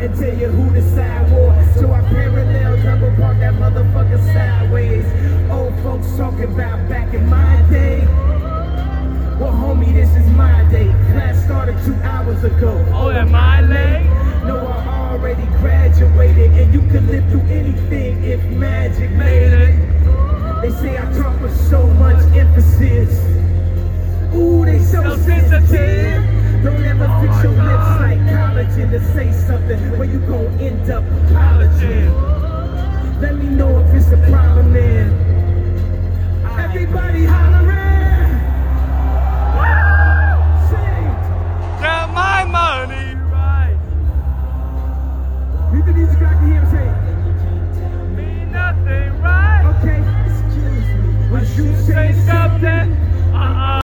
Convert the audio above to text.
and tell you who the side war. So I parallel double park that motherfucker sideways. Old folks talking about back in my day. Well, homie, this is my day. Class started 2 hours ago. Oh, at my leg? No, I already graduated, and you could live through anything if magic made it. They say I talk with so much emphasis. Ooh, they so sensitive. Don't ever fix your lips like collagen to say something where you gon' end up apologizing. Let me know if it's a problem.